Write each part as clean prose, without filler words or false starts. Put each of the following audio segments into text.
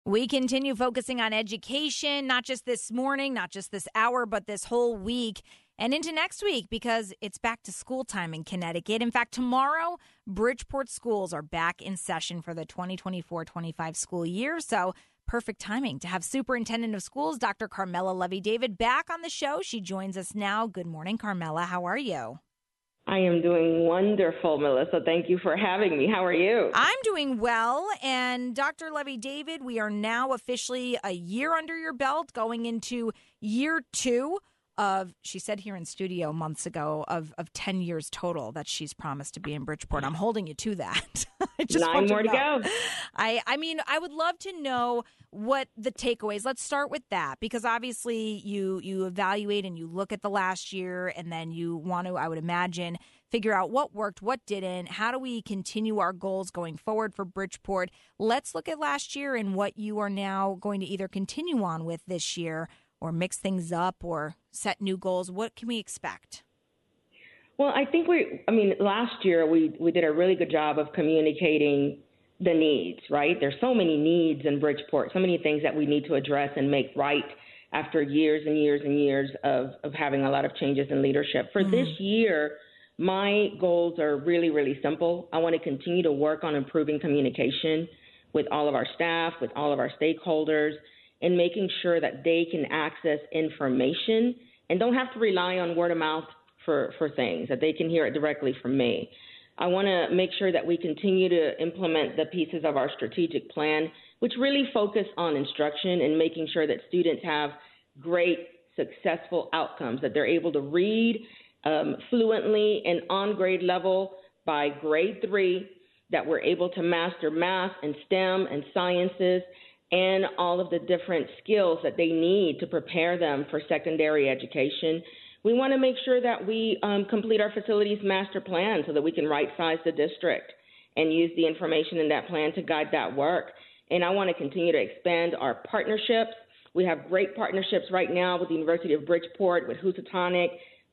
We continue focusing on education, not just this morning, not just this hour, but this whole week and into next week because it's back to school time in Connecticut. In fact, tomorrow, Bridgeport schools are back in session for the 2024-25 school year. So perfect timing to have Superintendent of Schools, Dr. Carmela Levy-David, back on the show. She joins us now. Good morning, Carmela. How are you? I am doing wonderful, Melissa. Thank you for having me. How are you? I'm doing well. And Dr. Levy-David, we are now officially a year under your belt, going into year 2 of, she said here in studio months ago, of 10 years total that she's promised to be in Bridgeport. I'm holding you to that. Just 9 more to go. I mean, I would love to know what the takeaways. Let's start with that, because obviously you evaluate and you look at the last year, and then you want to, I would imagine, figure out what worked, what didn't. How do we continue our goals going forward for Bridgeport? Let's look at last year and what you are now going to either continue on with this year or mix things up or set new goals. What can we expect? Well, I think last year we did a really good job of communicating the needs, right? There's so many needs in Bridgeport, so many things that we need to address and make right after years and years and years of having a lot of changes in leadership. For this year, my goals are really, really simple. I want to continue to work on improving communication with all of our staff, with all of our stakeholders, and making sure that they can access information and don't have to rely on word of mouth for things, that they can hear it directly from me. I want to make sure that we continue to implement the pieces of our strategic plan, which really focus on instruction and making sure that students have great, successful outcomes, that they're able to read fluently and on grade level by grade 3, that we're able to master math and STEM and sciences and all of the different skills that they need to prepare them for secondary education. We want to make sure that we complete our facilities master plan so that we can right-size the district and use the information in that plan to guide that work. And I want to continue to expand our partnerships. We have great partnerships right now with the University of Bridgeport, with Housatonic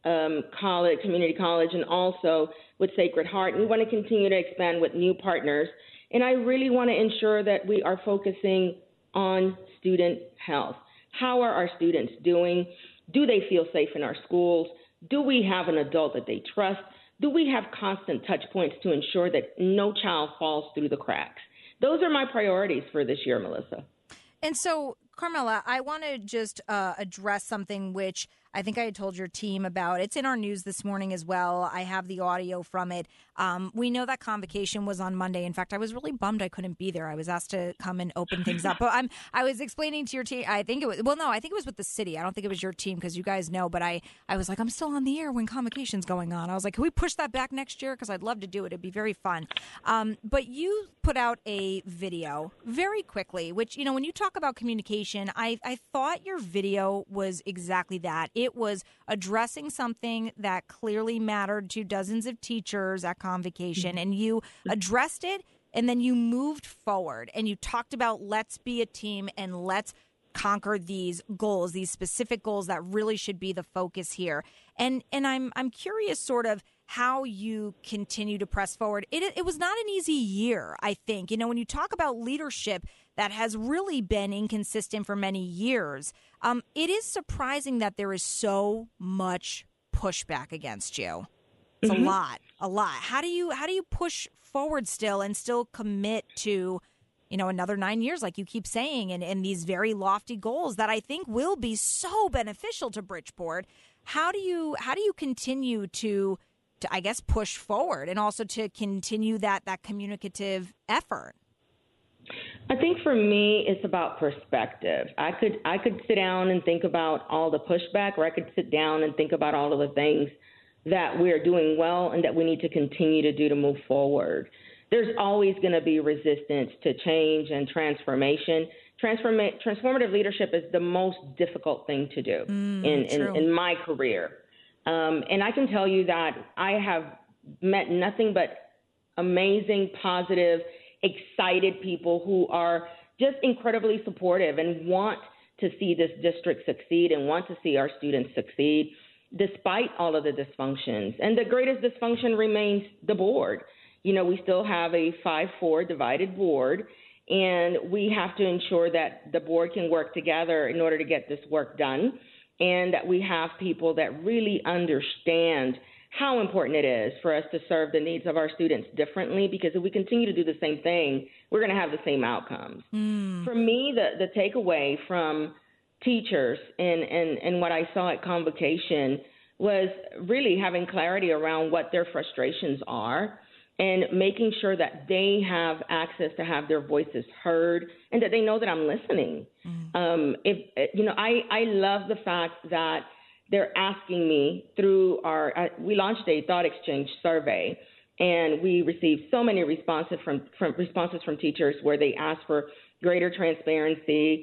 College, Community College, and also with Sacred Heart. And we want to continue to expand with new partners. And I really want to ensure that we are focusing on student health. How are our students doing? Do they feel safe in our schools? Do we have an adult that they trust? Do we have constant touch points to ensure that no child falls through the cracks? Those are my priorities for this year, Melissa. And so, Carmela, I want to just address something which I think I had told your team about. It's in our news this morning as well. I have the audio from it. We know that convocation was on Monday. In fact, I was really bummed I couldn't be there. I was asked to come and open things up. But I was explaining to your team, I think it was with the city. I don't think it was your team because you guys know. But I was like, I'm still on the air when convocation's going on. I was like, can we push that back next year? Because I'd love to do it. It'd be very fun. But you put out a video very quickly, which, when you talk about communication, I thought your video was exactly that. It was addressing something that clearly mattered to dozens of teachers at convocation, and you addressed it, and then you moved forward, and you talked about let's be a team and let's conquer these goals, these specific goals that really should be the focus here. And I'm curious sort of how you continue to press forward. It was not an easy year, I think. When you talk about leadership that has really been inconsistent for many years, it is surprising that there is so much pushback against you. It's a lot. How do you push forward still and still commit to, another 9 years, like you keep saying, and these very lofty goals that I think will be so beneficial to Bridgeport? How do you continue to I guess push forward and also to continue that communicative effort? I think for me, it's about perspective. I could sit down and think about all the pushback, or I could sit down and think about all of the things that we're doing well and that we need to continue to do to move forward. There's always going to be resistance to change and transformation. Transformative leadership is the most difficult thing to do in my career. And I can tell you that I have met nothing but amazing, positive, excited people who are just incredibly supportive and want to see this district succeed and want to see our students succeed despite all of the dysfunctions. And the greatest dysfunction remains the board. We still have a 5-4 divided board, And we have to ensure that the board can work together in order to get this work done, and that we have people that really understand how important it is for us to serve the needs of our students differently, because if we continue to do the same thing, we're going to have the same outcomes. For me, the takeaway from teachers and what I saw at convocation was really having clarity around what their frustrations are and making sure that they have access to have their voices heard and that they know that I'm listening. I love the fact that they're asking me through we launched a thought exchange survey, and we received so many responses from teachers where they asked for greater transparency,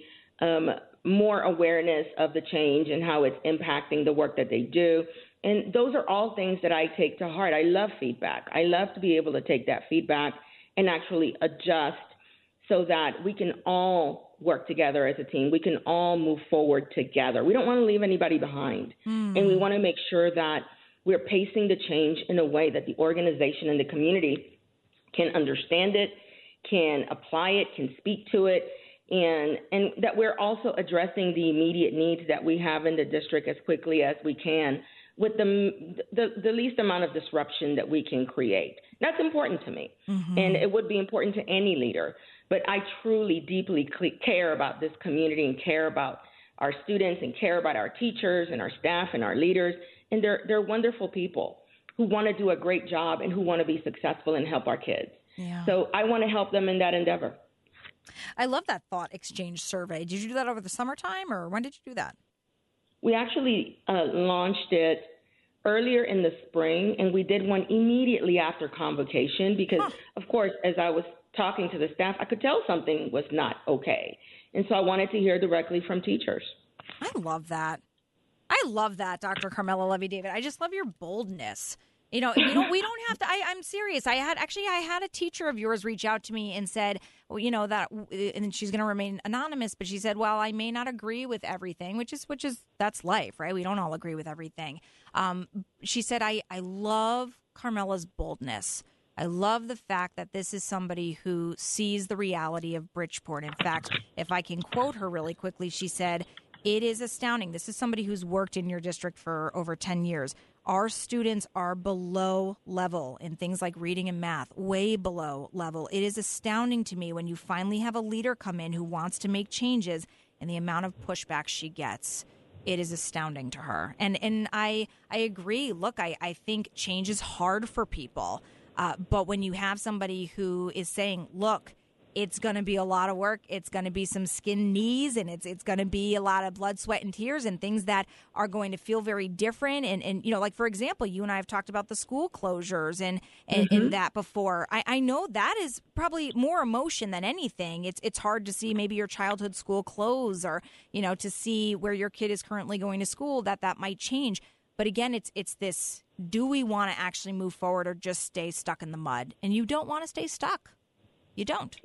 more awareness of the change and how it's impacting the work that they do. And those are all things that I take to heart. I love feedback. I love to be able to take that feedback and actually adjust so that we can all work together as a team. We can all move forward together. We don't want to leave anybody behind. And we want to make sure that we're pacing the change in a way that the organization and the community can understand it, can apply it, can speak to it, and that we're also addressing the immediate needs that we have in the district as quickly as we can with the least amount of disruption that we can create. That's important to me, and it would be important to any leader. But I truly, deeply care about this community and care about our students and care about our teachers and our staff and our leaders. And they're wonderful people who want to do a great job and who want to be successful and help our kids. Yeah. So I want to help them in that endeavor. I love that thought exchange survey. Did you do that over the summertime, or when did you do that? We actually launched it earlier in the spring, and we did one immediately after convocation because, of course, as I was talking to the staff, I could tell something was not okay. And so I wanted to hear directly from teachers. I love that. I love that, Dr. Carmela Levy-David. I just love your boldness. We don't have to. I'm serious. I had a teacher of yours reach out to me and said, well, that, and she's going to remain anonymous, but she said, well, I may not agree with everything, which is that's life, right? We don't all agree with everything. She said, I love Carmela's boldness. I love the fact that this is somebody who sees the reality of Bridgeport. In fact, if I can quote her really quickly, she said, it is astounding. This is somebody who's worked in your district for over 10 years. Our students are below level in things like reading and math, way below level. It is astounding to me when you finally have a leader come in who wants to make changes and the amount of pushback she gets. It is astounding to her. And I agree. Look, I think change is hard for people. But when you have somebody who is saying, look, it's going to be a lot of work. It's going to be some skinned knees, and it's going to be a lot of blood, sweat, and tears, and things that are going to feel very different. And like, for example, you and I have talked about the school closures and that before. I know that is probably more emotion than anything. It's hard to see maybe your childhood school close or, to see where your kid is currently going to school, that might change. But again, it's this, do we want to actually move forward or just stay stuck in the mud? And you don't want to stay stuck. You don't.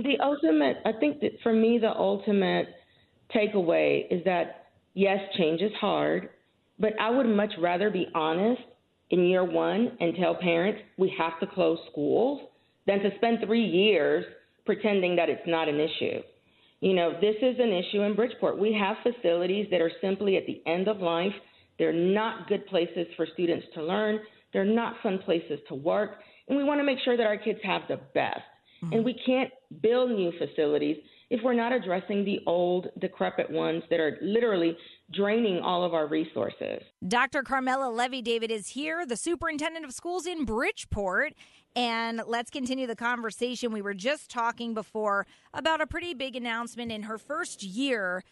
I think that for me, the ultimate takeaway is that, yes, change is hard, but I would much rather be honest in year one and tell parents we have to close schools than to spend 3 years pretending that it's not an issue. This is an issue in Bridgeport. We have facilities that are simply at the end of life. They're not good places for students to learn. They're not fun places to work. And we want to make sure that our kids have the best. And we can't build new facilities if we're not addressing the old, decrepit ones that are literally draining all of our resources. Dr. Carmela Levy-David is here, the superintendent of schools in Bridgeport. And let's continue the conversation. We were just talking before about a pretty big announcement in her first year,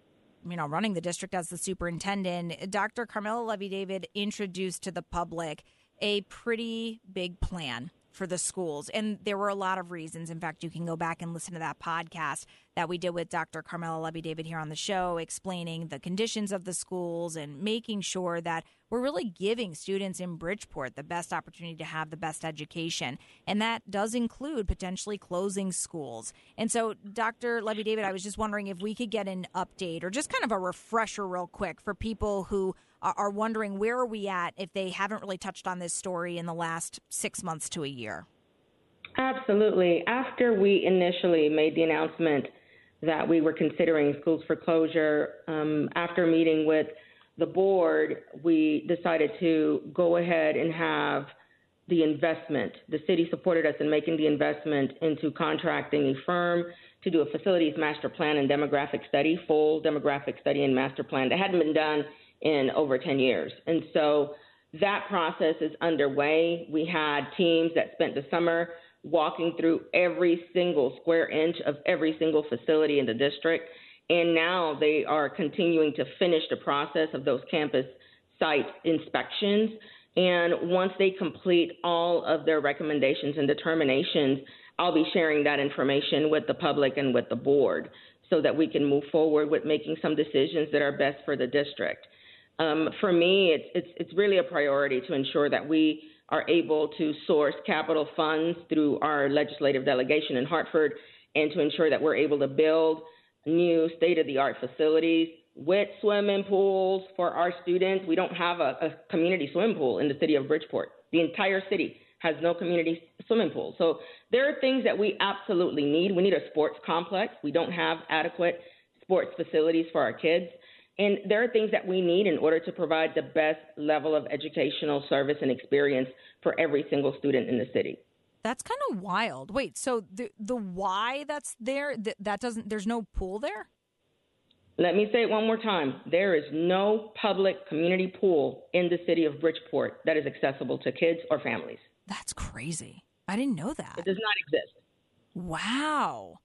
running the district as the superintendent. Dr. Carmela Levy-David introduced to the public a pretty big plan for the schools. And there were a lot of reasons. In fact, you can go back and listen to that podcast that we did with Dr. Carmela Levy-David here on the show, explaining the conditions of the schools and making sure that we're really giving students in Bridgeport the best opportunity to have the best education. And that does include potentially closing schools. And so, Dr. Levy-David, I was just wondering if we could get an update or just kind of a refresher real quick for people who are wondering where are we at if they haven't really touched on this story in the last 6 months to a year. Absolutely. After we initially made the announcement that we were considering schools for closure, after meeting with the board, we decided to go ahead and have the investment. The city supported us in making the investment into contracting a firm to do a facilities master plan and demographic study, full demographic study and master plan that hadn't been done in over 10 years. And so that process is underway. We had teams that spent the summer walking through every single square inch of every single facility in the district. And now they are continuing to finish the process of those campus site inspections. And once they complete all of their recommendations and determinations, I'll be sharing that information with the public and with the board so that we can move forward with making some decisions that are best for the district. For me, it's really a priority to ensure that we are able to source capital funds through our legislative delegation in Hartford and to ensure that we're able to build new state-of-the-art facilities with swimming pools for our students. We don't have a community swimming pool in the city of Bridgeport. The entire city has no community swimming pool. So there are things that we absolutely need. We need a sports complex. We don't have adequate sports facilities for our kids. And there are things that we need in order to provide the best level of educational service and experience for every single student in the city. That's kind of wild. Wait, so the why that's there, that doesn't, there's no pool there? Let me say it one more time. There is no public community pool in the city of Bridgeport that is accessible to kids or families. That's crazy. I didn't know that. It does not exist. Wow.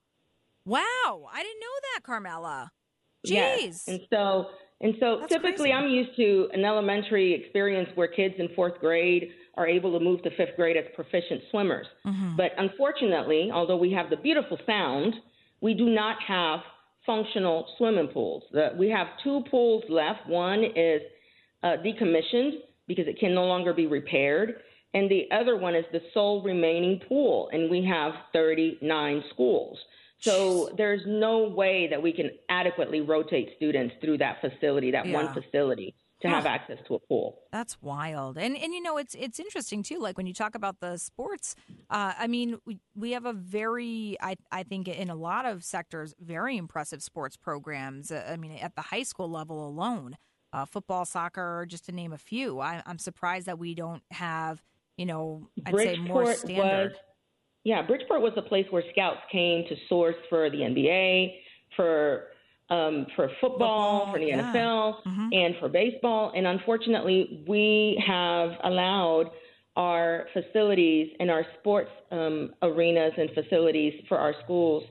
I didn't know that, Carmela. Jeez. Yes. And so that's typically crazy. I'm used to an elementary experience where kids in fourth grade are able to move to fifth grade as proficient swimmers. Mm-hmm. But unfortunately, although we have the beautiful sound, we do not have functional swimming pools. We have 2 pools left. One is decommissioned because it can no longer be repaired. And the other one is the sole remaining pool. And we have 39 schools. So there's no way that we can adequately rotate students through that facility, one facility, to have access to a pool. That's wild. And you know, it's interesting, too, like when you talk about the sports, I mean, we have a very, I think in a lot of sectors, very impressive sports programs. I mean, at the high school level alone, football, soccer, just to name a few. I'm surprised that we don't have, you know, I'd say more standard. Bridgeport was a place where scouts came to source for the NBA, for football, for the NFL, and for baseball. And unfortunately, we have allowed our facilities and our sports arenas and facilities for our schools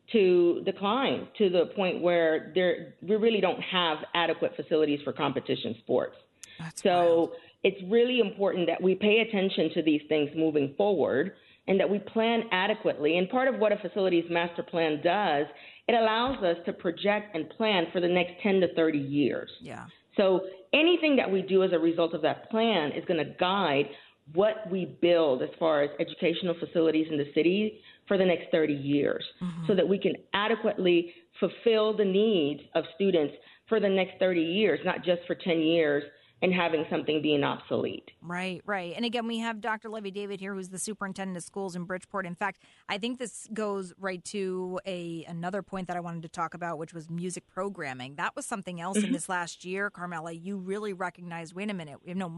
to decline to the point where we really don't have adequate facilities for competition sports. That's wild. It's really important that we pay attention to these things moving forward and that we plan adequately. And part of what a facilities master plan does, it allows us to project and plan for the next 10 to 30 years. Yeah. So anything that we do as a result of that plan is going to guide what we build as far as educational facilities in the city for the next 30 years, so that we can adequately fulfill the needs of students for the next 30 years, not just for 10 years, and having something being obsolete. Right. And again, we have Dr. Levy David here, who's the superintendent of schools in Bridgeport. In fact, I think this goes right to another point that I wanted to talk about, which was music programming. That was something else in this last year, Carmela. You really recognized, wait a minute,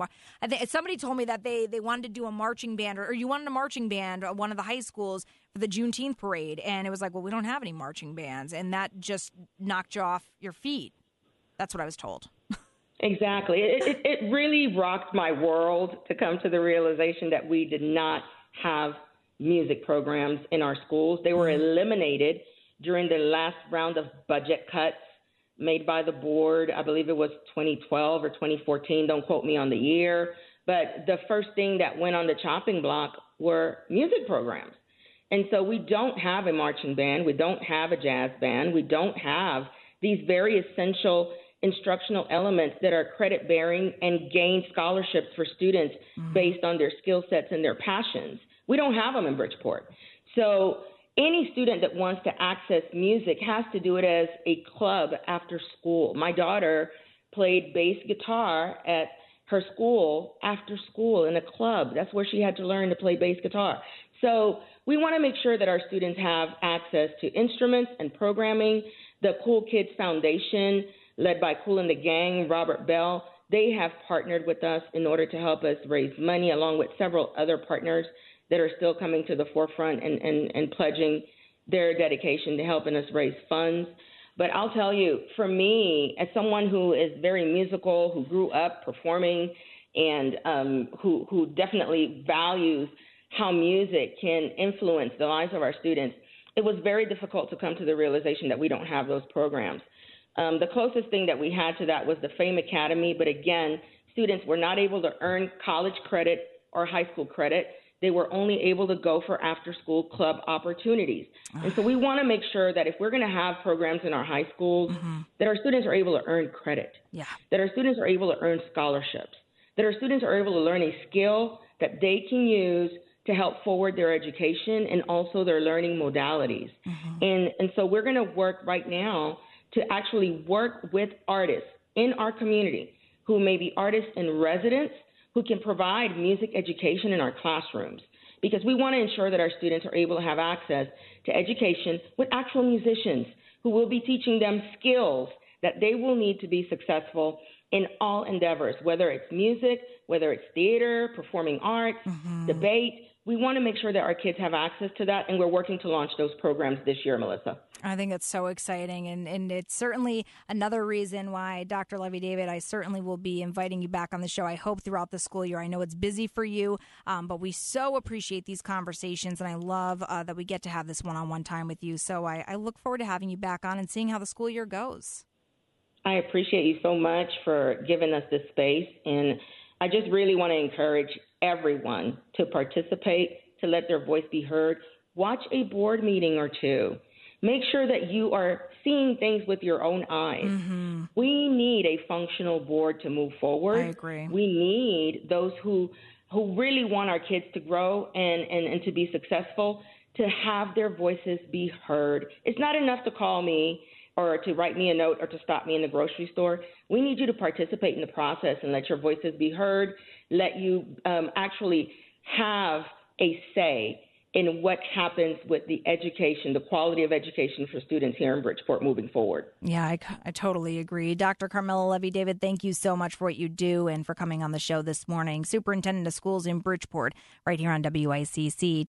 I think somebody told me that they wanted to do a marching band, or you wanted a marching band at one of the high schools for the Juneteenth parade. And it was like, well, we don't have any marching bands. And that just knocked you off your feet. That's what I was told. Exactly. It really rocked my world to come to the realization that we did not have music programs in our schools. They were eliminated during the last round of budget cuts made by the board. I believe it was 2012 or 2014. Don't quote me on the year. But the first thing that went on the chopping block were music programs. And so we don't have a marching band. We don't have a jazz band. We don't have these very essential instructional elements that are credit bearing and gain scholarships for students based on their skill sets and their passions. We don't have them in Bridgeport. So any student that wants to access music has to do it as a club after school. My daughter played bass guitar at her school after school in a club. That's where she had to learn to play bass guitar. So we want to make sure that our students have access to instruments and programming. The Cool Kids Foundation, led by Kool and the Gang, Robert Bell, they have partnered with us in order to help us raise money, along with several other partners that are still coming to the forefront and pledging their dedication to helping us raise funds. But I'll tell you, for me, as someone who is very musical, who grew up performing, and who definitely values how music can influence the lives of our students, it was very difficult to come to the realization that we don't have those programs. The closest thing that we had to that was the Fame Academy, but again, students were not able to earn college credit or high school credit. They were only able to go for after-school club opportunities. And so we want to make sure that if we're going to have programs in our high schools, that our students are able to earn credit, that our students are able to earn scholarships, that our students are able to learn a skill that they can use to help forward their education and also their learning modalities. And so we're going to work right now to actually work with artists in our community who may be artists in residence who can provide music education in our classrooms, because we want to ensure that our students are able to have access to education with actual musicians who will be teaching them skills that they will need to be successful in all endeavors, whether it's music, whether it's theater, performing arts, debate. We want to make sure that our kids have access to that, and we're working to launch those programs this year, Melissa. I think it's so exciting, and it's certainly another reason why, Dr. Levy-David, I certainly will be inviting you back on the show, I hope, throughout the school year. I know it's busy for you, but we so appreciate these conversations, and I love that we get to have this one-on-one time with you. So I look forward to having you back on and seeing how the school year goes. I appreciate you so much for giving us this space, and I just really want to encourage everyone to participate, to let their voice be heard. Watch a board meeting or two. Make sure that you are seeing things with your own eyes. We need a functional board to move forward. I agree. We need those who really want our kids to grow and to be successful, to have their voices be heard. It's not enough to call me or to write me a note or to stop me in the grocery store. We need you to participate in the process and let your voices be heard, let you actually have a say in what happens with the education, the quality of education for students here in Bridgeport moving forward. Yeah, I totally agree. Dr. Carmela Levy-David, thank you so much for what you do and for coming on the show this morning. Superintendent of Schools in Bridgeport, right here on WICC.